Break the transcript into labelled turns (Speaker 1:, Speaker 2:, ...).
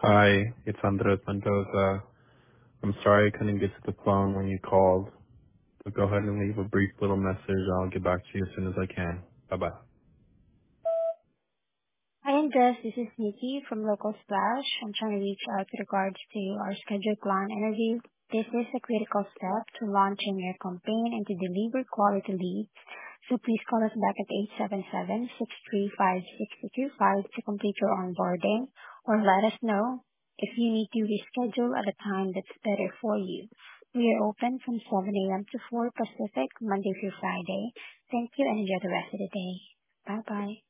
Speaker 1: Hi, it's Andres Mendoza. I'm sorry I couldn't get to the phone when you called, but go ahead and leave a brief little message. I'll get back to you as soon as I can. Bye-bye.
Speaker 2: Hi, Andres. This is Nikki from Local Splash. I'm trying to reach out with regards to our scheduled client interview. This is a critical step to launching your campaign and to deliver quality leads. So please call us back at 877-635-6225 to complete your onboarding, or let us know if you need to reschedule at a time that's better for you. We are open from 7 a.m. to 4 Pacific, Monday through Friday. Thank you and enjoy the rest of the day. Bye-bye.